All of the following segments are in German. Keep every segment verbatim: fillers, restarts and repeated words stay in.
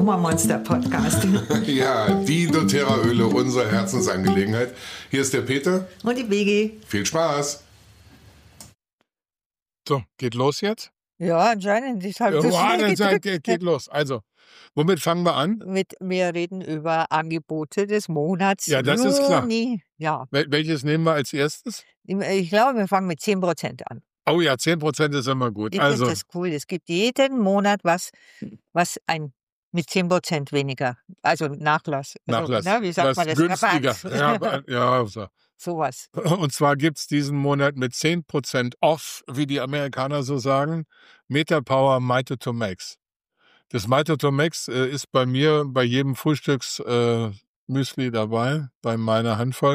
Aromamonster-Podcast. Ja, die doTERRA-Öle, unsere Herzensangelegenheit. Hier ist der Peter. Und die Biggie. Viel Spaß. So, geht los jetzt? Ja, anscheinend. Ich habe das Ja, schnell dann gedrückt. geht, geht los. Also, womit fangen wir an? Mit, wir reden über Angebote des Monats Ja, das Juni. ist klar. Ja, Wel welches nehmen wir als erstes? ich glaube, wir fangen mit zehn Prozent an. Oh ja, zehn Prozent ist immer gut. Ich Also, finde das cool. Es gibt jeden Monat was, was ein mit zehn Prozent weniger, also Nachlass. Also, Nachlass. ne, wie sagt Was man das? günstiger. Rabatt. Ja, ja, so. Sowas. Und zwar gibt es diesen Monat mit zehn Prozent off, wie die Amerikaner so sagen, Metapower Mitotomax. Das Mitotomax äh, ist bei mir bei jedem Frühstücksmüsli äh, Müsli dabei, bei meiner Handvoll.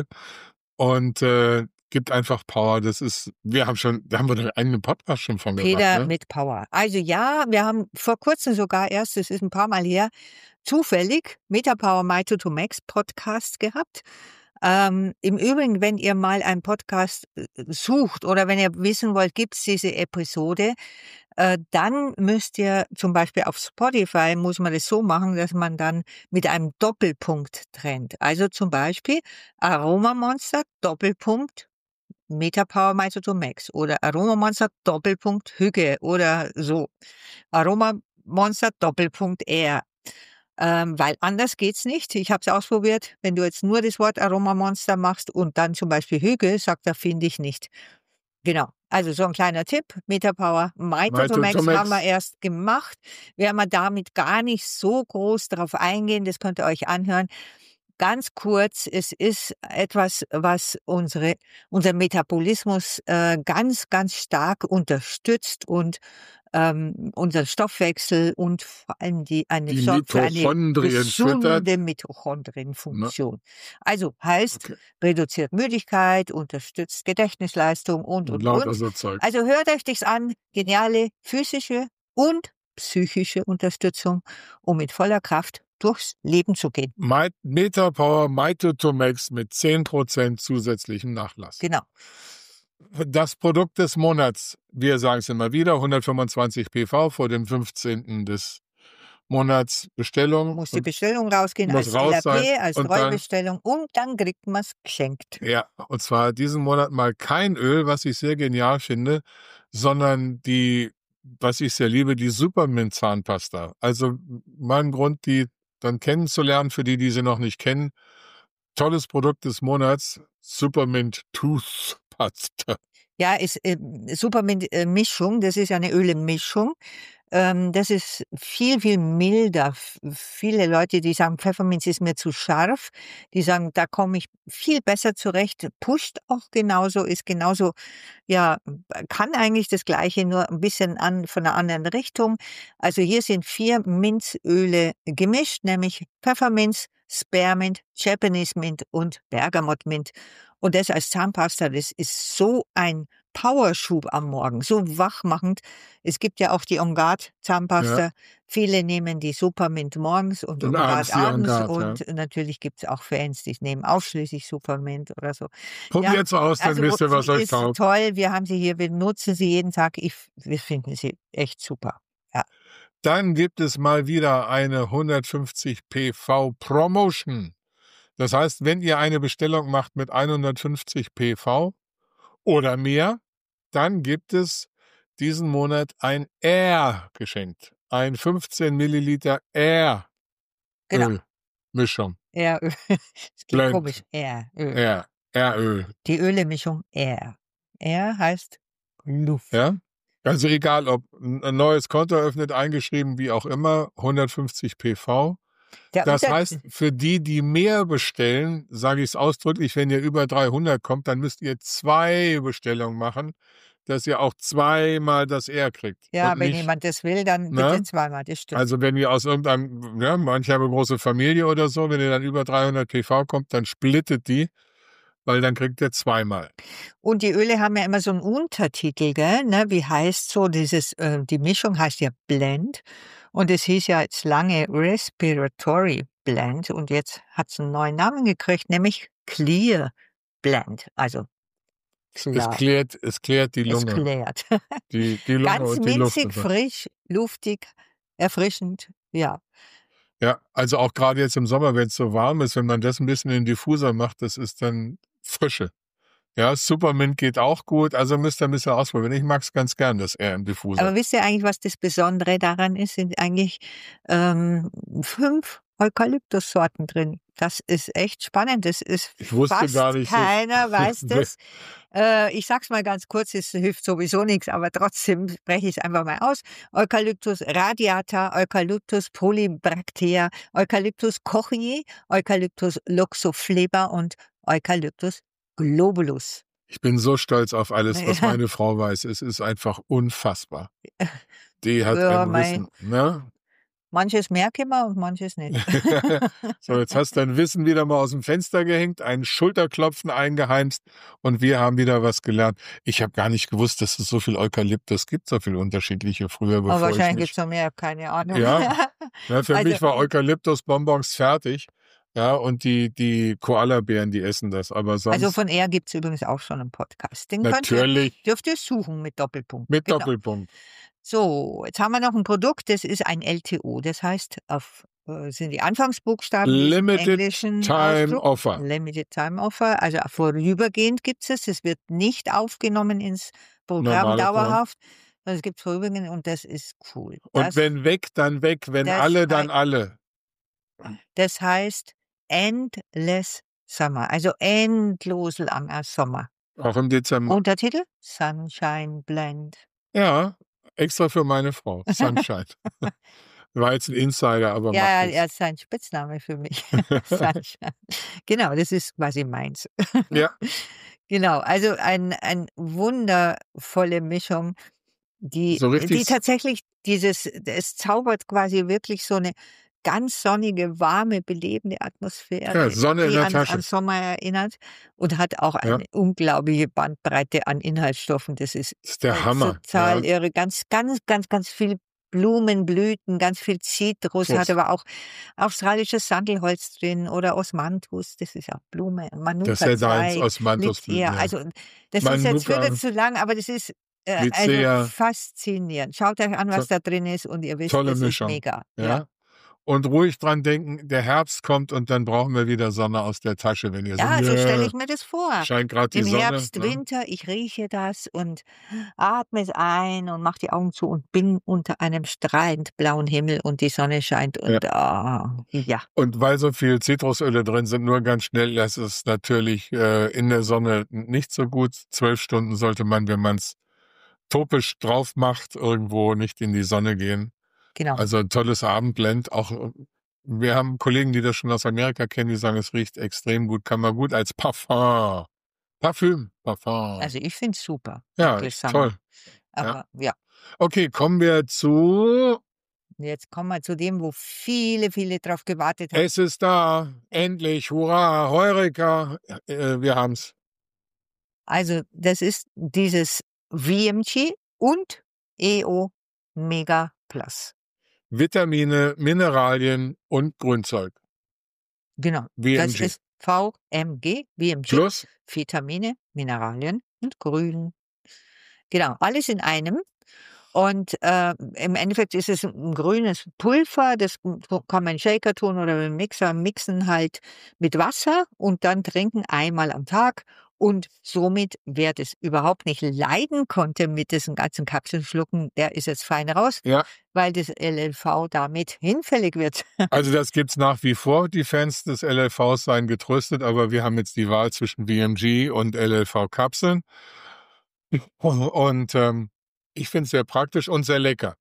Und äh, gibt einfach Power. Das ist, wir haben schon, da haben wir einen eigenen Podcast schon von Peter gemacht. Ne? mit Power. Also ja, wir haben vor kurzem sogar erst, das ist ein paar Mal her, zufällig Metapower Mitotomax Podcast gehabt. Ähm, Im Übrigen, wenn ihr mal einen Podcast äh, sucht oder wenn ihr wissen wollt, gibt es diese Episode, äh, dann müsst ihr zum Beispiel auf Spotify, muss man das so machen, dass man dann mit einem Doppelpunkt trennt. Also zum Beispiel Aromamonster Doppelpunkt Metapower Mitotomax oder Aromamonster Doppelpunkt Hüge oder so. Aromamonster Doppelpunkt R. Ähm, weil anders geht's nicht. Ich habe es ausprobiert. Wenn du jetzt nur das Wort Aromamonster machst und dann zum Beispiel Hüge, sagt er, finde ich nicht. Genau. Also so ein kleiner Tipp. Metapower Mitotomax Mitotomax. haben wir erst gemacht. Werden wir damit gar nicht so groß drauf eingehen. Das könnt ihr euch anhören. Ganz kurz, es ist etwas, was unsere, unser Metabolismus äh, ganz, ganz stark unterstützt und ähm, unseren Stoffwechsel und vor allem die, eine, Die sorgt für eine Mitochondrien gesunde füttert. Mitochondrienfunktion. Also heißt, Okay. reduziert Müdigkeit, unterstützt Gedächtnisleistung und, Und und, lauter und. so Zeug. Also hört euch das an. Geniale physische und psychische Unterstützung, um mit voller Kraft durchs Leben zu gehen. Mi- Metapower Mitotomax mit zehn Prozent zusätzlichem Nachlass. Genau. Das Produkt des Monats, wir sagen es immer wieder, hundertfünfundzwanzig P V vor dem fünfzehnten des Monats Bestellung. Muss die Bestellung rausgehen muss als raus L R P, sein. als Und dann- Treubestellung und dann kriegt man es geschenkt. Ja, und zwar diesen Monat mal kein Öl, was ich sehr genial finde, sondern die, was ich sehr liebe, die Supermint Zahnpasta. Also mal ein Grund, die dann kennenzulernen, für die, die sie noch nicht kennen. Tolles Produkt des Monats, Supermint Toothpaste. Ja, ist äh, Supermint-Mischung, das ist eine Ölemischung. Ähm, das ist viel, viel milder. F- Viele Leute, die sagen, Pfefferminz ist mir zu scharf, die sagen, da komme ich viel besser zurecht. Pusht auch genauso, ist genauso, ja, kann eigentlich das Gleiche, nur ein bisschen an, von einer anderen Richtung. Also hier sind vier Minzöle gemischt, nämlich Pfefferminz, Spearmint, Japanese Mint und Bergamottmint. Und das als Zahnpasta, das ist so ein Powerschub am Morgen, so wachmachend. Es gibt ja auch die On Guard Zahnpasta. Ja. Viele nehmen die Supermint morgens und, Und On abends Guard die On abends. Guard, Und natürlich gibt es auch Fans, die nehmen ausschließlich Supermint oder so. Probiert's aus, dann Also wisst ihr, was sie euch ist taugt. toll. Wir haben sie hier, wir nutzen sie jeden Tag. Ich, wir finden sie echt super. Dann gibt es mal wieder eine hundertfünfzig P V Promotion. Das heißt, wenn ihr eine Bestellung macht mit hundertfünfzig P V oder mehr, dann gibt es diesen Monat ein Air geschenkt. Ein fünfzehn Milliliter Air Genau. Mischung. Air, es klingt Blend. komisch. Air, Öl. Air, Airöl. Die Ölemischung Air. Air heißt Luft. Ja? Also egal, ob ein neues Konto eröffnet, eingeschrieben, wie auch immer, hundertfünfzig P V. Der Das Unter- heißt, für die, die mehr bestellen, sage ich es ausdrücklich, wenn ihr über dreihundert kommt, dann müsst ihr zwei Bestellungen machen, dass ihr auch zweimal das R kriegt. Ja, Und wenn nicht, jemand das will, dann Ne? bitte zweimal, das stimmt. also wenn ihr aus irgendeinem, ja, manche haben eine große Familie oder so, wenn ihr dann über dreihundert P V kommt, dann splittet die, weil dann kriegt ihr zweimal. Und die Öle haben ja immer so einen Untertitel, gell? Ne? Wie heißt so dieses, äh, die Mischung heißt ja Blend. Und es hieß ja jetzt lange Respiratory Blend. Und jetzt hat es einen neuen Namen gekriegt, nämlich Clear Blend. Also Es klar, klärt, es klärt die es Lunge. klärt. Die, die Lunge Ganz und die Luft. minzig, frisch, luftig, erfrischend, ja. Ja, also auch gerade jetzt im Sommer, wenn es so warm ist, wenn man das ein bisschen in den Diffuser macht, das ist dann Frische. Ja, Supermint geht auch gut, also müsst ihr ein bisschen ausprobieren. Ich mag es ganz gern, das eher im Diffuser. Aber wisst ihr eigentlich, was das Besondere daran ist? Sind eigentlich ähm, fünf Eukalyptussorten drin. Das ist echt spannend. Das ist Ich wusste fast gar nicht so- keiner weiß das. Äh, ich sag's mal ganz kurz, es hilft sowieso nichts, aber trotzdem spreche ich es einfach mal aus. Eucalyptus radiata, Eucalyptus polybractea, Eucalyptus kochii, Eucalyptus luxofleba und Eucalyptus globulus. Ich bin so stolz auf alles, was Ja. meine Frau weiß. Es ist einfach unfassbar. Die hat Ja, ein mei. Wissen. Ne? Manches merke man und manches nicht. So, jetzt hast du dein Wissen wieder mal aus dem Fenster gehängt, ein Schulterklopfen eingeheimst und wir haben wieder was gelernt. Ich habe gar nicht gewusst, dass es so viel Eukalyptus gibt, so viele unterschiedliche früher, bevor Aber ich wahrscheinlich mich... gibt es noch mehr, keine Ahnung. Ja. Ja, für Also- mich war Eukalyptusbonbons fertig. Ja, und die, die Koalabären, die essen das. Aber sonst Also von er gibt es übrigens auch schon einen Podcast. Den könnt ihr, natürlich dürft ihr suchen mit Doppelpunkt. mit Genau. Doppelpunkt. So, jetzt haben wir noch ein Produkt, das ist ein L T O. Das heißt, auf, äh, sind die Anfangsbuchstaben wie es im Limited englischen Time Ausdruck. Offer. Limited Time Offer. Also vorübergehend gibt es es. Es wird nicht aufgenommen ins Programm Normale Programm. dauerhaft. sondern Es gibt vorübergehend und das ist cool. Und Das, wenn weg, dann weg. Wenn das alle, dann heißt- alle. das heißt Endless Summer. Also endlos langer Sommer. Auch im Dezember. Untertitel? Sunshine Blend. Ja, extra für meine Frau. Sunshine. War jetzt ein Insider, aber Ja, macht er nichts. ist ein Spitzname für mich. Sunshine. Genau, das ist quasi meins. Ja, Genau, also ein, ein wundervolle Mischung, die, So richtig die s- tatsächlich dieses, es zaubert quasi wirklich so eine ganz sonnige, warme, belebende Atmosphäre, Ja, Sonne in die der an, Tasche. an Sommer erinnert und hat auch eine unglaubliche Bandbreite an Inhaltsstoffen. Das ist das ist der äh, Hammer. total Ja. irre. Ganz, ganz, ganz, ganz viel Blumen, Blüten, ganz viel Zitrus, Prost. hat aber auch australisches Sandelholz drin oder Osmanthus, das ist ja Blume, Manuka Das ist ja deins Zweig, aus Mantusblüten. Lycea. Ja. Also das ist jetzt Manuka, wird jetzt zu lang, aber das ist äh, Lycea. also faszinierend. Schaut euch an, was To- da drin ist und ihr wisst, tolle das Mischung. ist mega. Ja. Und ruhig dran denken, der Herbst kommt und dann brauchen wir wieder Sonne aus der Tasche, wenn ihr Ja, so, so nö, stelle ich mir das vor. scheint gerade die Im Sonne. Herbst, Ne? Winter, ich rieche das und atme es ein und mache die Augen zu und bin unter einem strahlend blauen Himmel und die Sonne scheint und ah, ja. Und weil so viel Zitrusöle drin sind, nur ganz schnell, das ist natürlich äh, in der Sonne nicht so gut. Zwölf Stunden sollte man, wenn man es topisch drauf macht, irgendwo nicht in die Sonne gehen. Genau. Also ein tolles Abendblend. Auch äh, wir haben Kollegen, die das schon aus Amerika kennen, die sagen, es riecht extrem gut, kann man gut als Parfum. Parfüm, Parfum. Also ich finde es super. ja, Endless Summer. toll. Aber ja. Okay, kommen wir zu Jetzt kommen wir zu dem, wo viele, viele drauf gewartet haben. Es ist da, endlich, hurra, Heureka, äh, wir haben's. Also das ist dieses V M G und E O Mega Plus. Vitamine, Mineralien und Grünzeug. Genau. V M Das G. ist V M G, V M G, Plus, Vitamine, Mineralien und Grün. Genau, alles in einem. Und äh, im Endeffekt ist es ein grünes Pulver, das kann man in Shaker tun oder im Mixer mixen halt mit Wasser und dann trinken einmal am Tag. Und somit, wer das überhaupt nicht leiden konnte mit diesen ganzen Kapselschlucken, der ist jetzt fein raus, ja, weil das L L V damit hinfällig wird. also das gibt's nach wie vor. Die Fans des L L Vs seien getröstet, aber wir haben jetzt die Wahl zwischen V M G und L L V-Kapseln. Und ähm, ich finde es sehr praktisch und sehr lecker.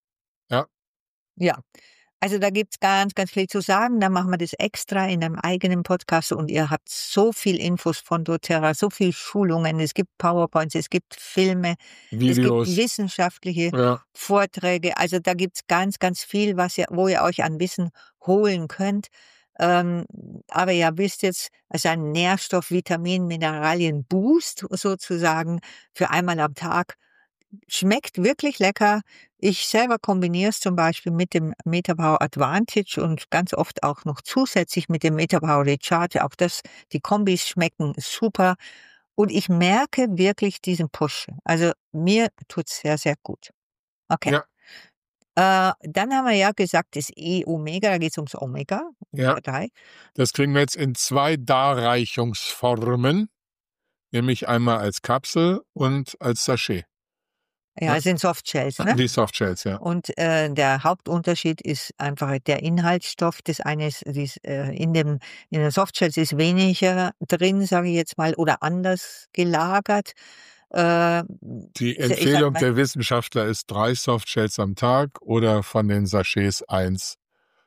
Ja, also da gibt's ganz, ganz viel zu sagen. Da machen wir das extra in einem eigenen Podcast und ihr habt so viel Infos von doTERRA, so viel Schulungen, es gibt PowerPoints, es gibt Filme, Videos. es gibt wissenschaftliche Ja, Vorträge. Also da gibt's ganz, ganz viel, was ihr, wo ihr euch an Wissen holen könnt. Ähm, aber ihr wisst jetzt, also ein Nährstoff, Vitamin, Mineralien Boost sozusagen für einmal am Tag. Schmeckt wirklich lecker. Ich selber kombiniere es zum Beispiel mit dem MetaPower Advantage und ganz oft auch noch zusätzlich mit dem MetaPower Recharge. Auch das, die Kombis schmecken super. Und ich merke wirklich diesen Push. Also mir tut's sehr, sehr gut. Okay. Ja. Äh, dann haben wir ja gesagt, das E-Omega, da geht es ums Omega. Ja. drei. Das kriegen wir jetzt in zwei Darreichungsformen, nämlich einmal als Kapsel und als Sachet. Ja, es sind Softshells, ne? Die Softshells, ja. Und äh, der Hauptunterschied ist einfach der Inhaltsstoff. Das eine ist, ist äh, in dem in den Softshells ist weniger drin, sage ich jetzt mal, oder anders gelagert. Äh, Die ich- ich sag Empfehlung mal, der Wissenschaftler ist drei Softshells am Tag oder von den Sachets eins.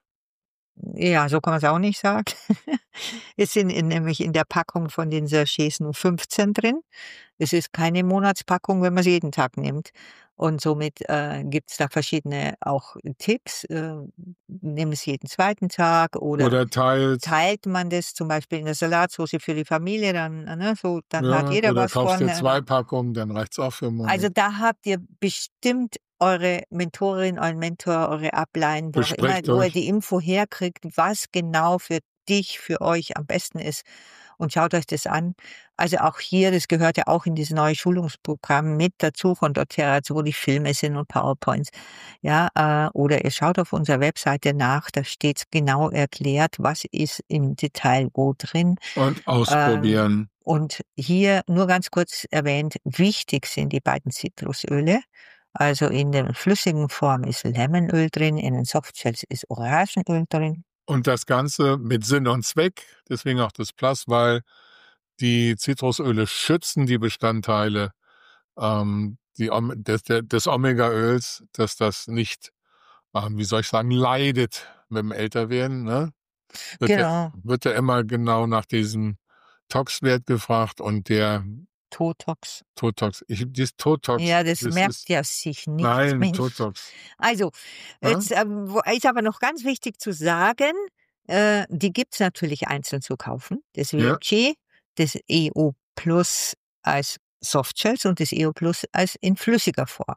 Ja, so kann man es auch nicht sagen. Es sind in, nämlich in der Packung von den Sachets nur fünfzehn drin. Es ist keine Monatspackung, wenn man es jeden Tag nimmt. Und somit äh, gibt es da verschiedene auch Tipps. Äh, nimm es jeden zweiten Tag oder, Oder teilt. teilt man das zum Beispiel in der Salatsauce für die Familie, dann, ne, so, dann Ja, hat jeder oder was kaufst von. dir zwei Packungen, dann reicht's auch für einen Monat. Also da habt ihr bestimmt eure Mentorin, euren Mentor, eure Ablein, wo, auch immer, Besprecht wo ihr euch. die Info herkriegt, was genau für dich, für euch am besten ist. Und schaut euch das an. Also auch hier, das gehört ja auch in dieses neue Schulungsprogramm mit dazu von doTERRA, wo die Filme sind und PowerPoints. Ja, äh, oder ihr schaut auf unserer Webseite nach, da steht genau erklärt, was ist im Detail wo drin. Und ausprobieren. Ähm, und hier nur ganz kurz erwähnt, wichtig sind die beiden Zitrusöle. Also in der flüssigen Form ist Lemonöl drin, in den Softshells ist Orangenöl drin. Und das Ganze mit Sinn und Zweck, deswegen auch das Plus, weil die Zitrusöle schützen die Bestandteile ähm, die, Om- des, der- des Omega-Öls, dass das nicht, ähm, wie soll ich sagen, leidet mit dem Älterwerden. Ne? Wird, Genau. ja, wird ja immer genau nach diesem Tox-Wert gefragt und der Totox. Totox, ich, dieses Totox. Ja, das, das merkt ist, ja sich nicht. Nein, Mensch. Totox. Also, Ja? jetzt ähm, wo- ist aber noch ganz wichtig zu sagen, äh, die gibt's natürlich einzeln zu kaufen. Das Ja. W M G, das E O Plus als Softshells und das E O Plus als in flüssiger Form.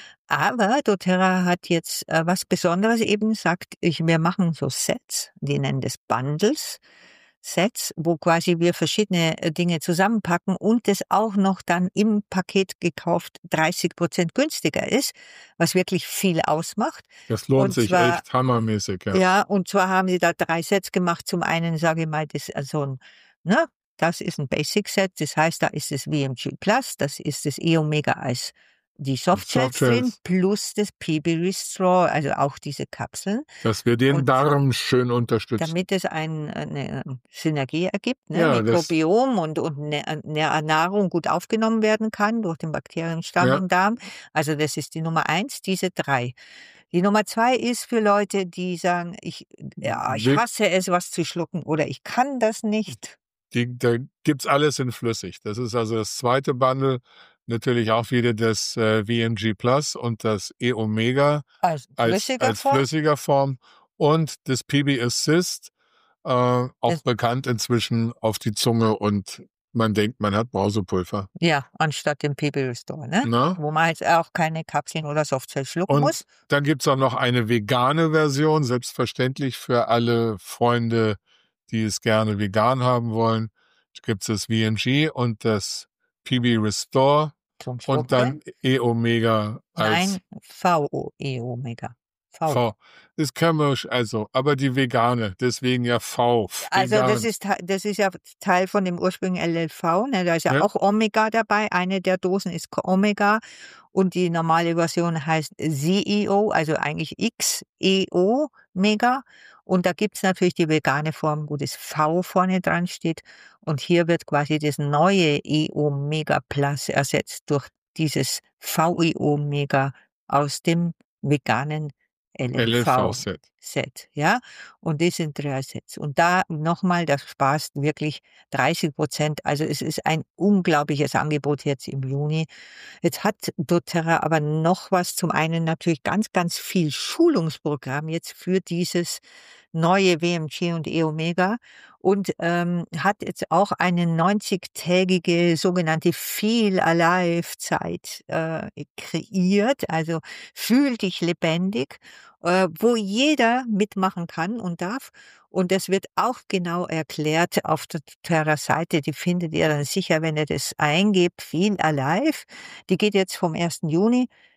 Aber doTERRA hat jetzt äh, was Besonderes eben, sagt, ich, wir machen so Sets, die nennen das Bundles. Sets, wo quasi wir verschiedene äh, Dinge zusammenpacken und das auch noch dann im Paket gekauft dreißig Prozent günstiger ist, was wirklich viel ausmacht. Das lohnt Und sich zwar- echt hammermäßig. Ja. Ja, und zwar haben sie da drei Sets gemacht. Zum einen, sage ich mal, das also ein, ne, das ist ein Basic Set, das heißt, da ist das W M G Plus, das ist das E-Omega als die Softshells Softshells. drin, plus das P B Restore, also auch diese Kapseln, Dass wir den Und Darm schön unterstützen. damit es ein, eine Synergie ergibt, ne? Ja, das- Mikrobiom und, und eine, eine Nahrung gut aufgenommen werden kann durch den Bakterienstamm Ja. im Darm. Also das ist die Nummer eins, diese drei. Die Nummer zwei ist für Leute, die sagen, ich, ja, ich Will- hasse es, was zu schlucken oder ich kann das nicht. Die, da gibt's alles in flüssig. Das ist also das zweite Bundle. Natürlich auch wieder das äh, W M G Plus und das E-Omega Als als, flüssiger als Form. flüssiger Form und das P B Assist, äh, auch Das- bekannt inzwischen auf die Zunge und man denkt, man hat Brausepulver. Ja, anstatt dem P B Restore, ne? Na? Wo man jetzt auch keine Kapseln oder Softshells schlucken Und muss. dann gibt's auch noch eine vegane Version, selbstverständlich für alle Freunde, die es gerne vegan haben wollen. Gibt's das V M G und das P B Restore Zum und Schlucken. dann E-Omega als Nein, V O E Omega. V. V. Das kann man, also, aber die vegane, deswegen ja V. Also vegan. das ist, Te- das ist ja Teil von dem ursprünglichen L L V. Ne? Da ist ja, Ja. auch Omega dabei. Eine der Dosen ist Omega und die normale Version heißt Z E O, also eigentlich X E O Mega. Und da gibt's natürlich die vegane Form, wo das V vorne dran steht. Und hier wird quasi das neue E O Mega Plus ersetzt durch dieses V E O Mega aus dem veganen L L L L V. V-Set. Set, ja. Und das sind drei Sets. Und da nochmal, das sparst wirklich dreißig Prozent. Also es ist ein unglaubliches Angebot jetzt im Juni. Jetzt hat doTERRA aber noch was. Zum einen natürlich ganz, ganz viel Schulungsprogramm jetzt für dieses neue W M G und E-Omega und ähm, hat jetzt auch eine neunzig-tägige sogenannte Feel Alive Zeit äh, kreiert. Also fühl dich lebendig, äh, wo jeder mitmachen kann und darf. Und das wird auch genau erklärt auf der doTERRA-Seite. Die findet ihr dann sicher, wenn ihr das eingebt. Feel Alive. Die geht jetzt vom ersten Juni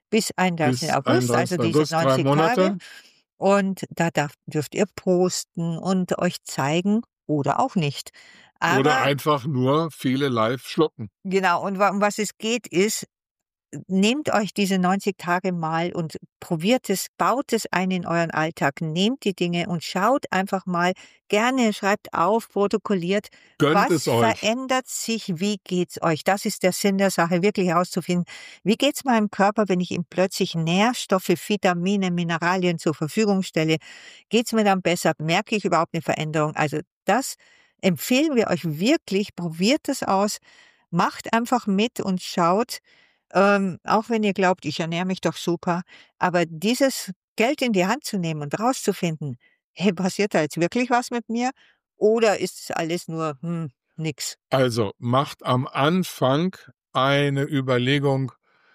bis einunddreißigsten August, also einunddreißigsten diese August, drei neunzig Monate. Tage. Und da darf, dürft ihr posten und euch zeigen oder auch nicht. Aber Oder einfach nur viele live schlucken. genau, und wa- um was es geht, ist, nehmt euch diese neunzig Tage mal und probiert es, baut es ein in euren Alltag, nehmt die Dinge und schaut einfach mal, gerne schreibt auf, protokolliert, Gönnt was es euch. verändert sich, wie geht's euch? Das ist der Sinn der Sache, wirklich herauszufinden, wie geht's meinem Körper, wenn ich ihm plötzlich Nährstoffe, Vitamine, Mineralien zur Verfügung stelle? Geht's mir dann besser? Merke ich überhaupt eine Veränderung? Also das empfehlen wir euch wirklich, probiert es aus, macht einfach mit und schaut, ähm, auch wenn ihr glaubt, ich ernähre mich doch super, aber dieses Geld in die Hand zu nehmen und rauszufinden, hey, passiert da jetzt wirklich was mit mir? Oder ist es alles nur, hm, nix? Also macht am Anfang eine Überlegung,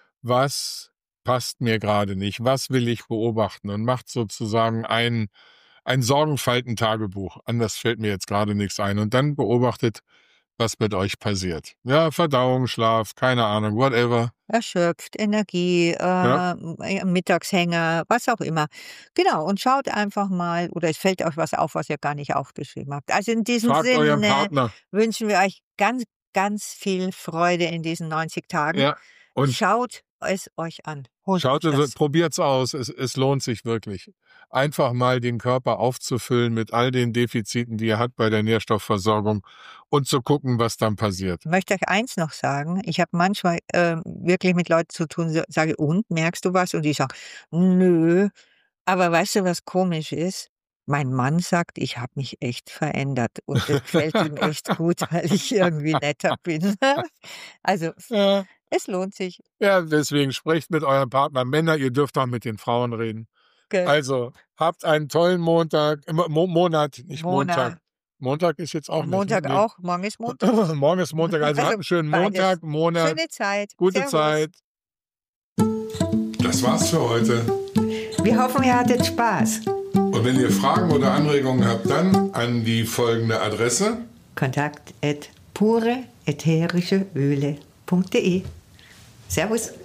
was passt mir gerade nicht, was will ich beobachten und macht sozusagen ein, ein Sorgenfalten-Tagebuch. Anders fällt mir jetzt gerade nichts ein. Und dann beobachtet, was mit euch passiert. Ja, Verdauung, Schlaf, keine Ahnung, whatever. Erschöpft, Energie, Ja. äh, Mittagshänger, was auch immer. Genau, und schaut einfach mal, oder es fällt euch was auf, was ihr gar nicht aufgeschrieben habt. Also in diesem Fragt euren Sinne Partner. wünschen wir euch ganz, ganz viel Freude in diesen neunzig Tagen. Ja. Und Schaut es euch an. Holt Schaut, euch das. probiert's aus. Es, es lohnt sich wirklich. Einfach mal den Körper aufzufüllen mit all den Defiziten, die er hat bei der Nährstoffversorgung und zu gucken, was dann passiert. Ich möchte euch eins noch sagen. Ich habe manchmal ähm, wirklich mit Leuten zu tun, so- sage, und, merkst du was? Und die sagen, nö. Aber weißt du, was komisch ist? Mein Mann sagt, ich habe mich echt verändert. Und das gefällt ihm echt gut, weil ich irgendwie netter bin. Also, Ja, es lohnt sich. ja, deswegen sprecht mit eurem Partner. Männer, ihr dürft auch mit den Frauen reden. Gell? Also, habt einen tollen Montag, äh, Mo Monat, nicht Monat. Montag. Montag ist jetzt auch Montag nicht. Nee. auch. Morgen ist Montag. Morgen ist Montag, also, Also, habt einen schönen beides. Montag, Monat, Schöne Zeit. gute Servus. Zeit. Das war's für heute. Wir hoffen, ihr hattet Spaß. Und wenn ihr Fragen oder Anregungen habt, dann an die folgende Adresse. Kontakt at pure ätherische Öle punkt de. Servus.